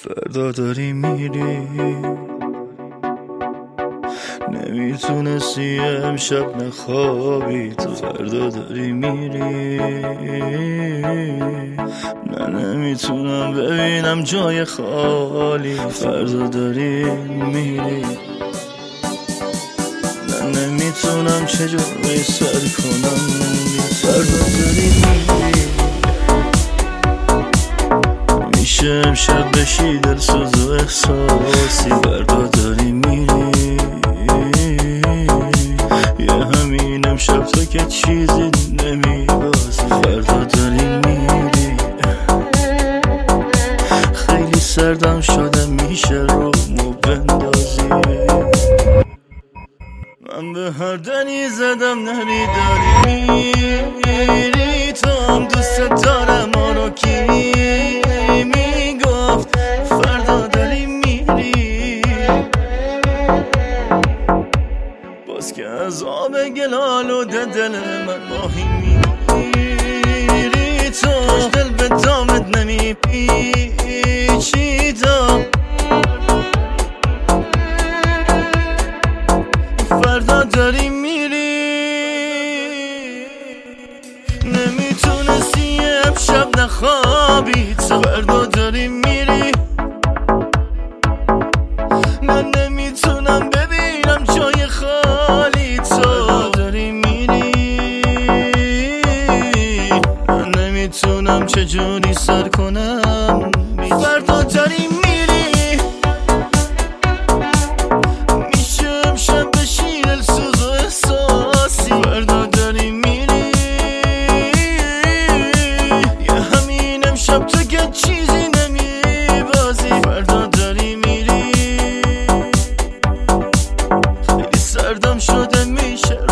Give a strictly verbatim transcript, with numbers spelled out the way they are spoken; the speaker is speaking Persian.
فردا داری میری، نمیتونستی امشب نخوابی، تو فردا داری میری. من نمیتونم ببینم جای خالی، فردا داری میری. من نمیتونم چجوری سر کنم، فردا داری میری. میشه امشب بشی دلسوز و احساسی، فردا داری میری. یه همین امشب تو که چیزی نمیبازی، فردا داری میری. خیلی سردم شده میشه رومو بندازی. من به هر دنی زدم نری داری میری. تو هم دوست دارم آنو کی میگفت فردا داری میری. باز که از آب گل آلوده دل من ماهی میری. تو دل به دامت نمیپیچیدم، فردا داری میری. نمیتونستی امشب نخوابی، تو فردا داری میری. من نمیتونم ببینم جای خالی، تو داری میری. من نمیتونم چجوری سر کنم، فردا داری میری. تو که چیزی نمیبازی، فردا داری میری. خیلی سردم شده میشه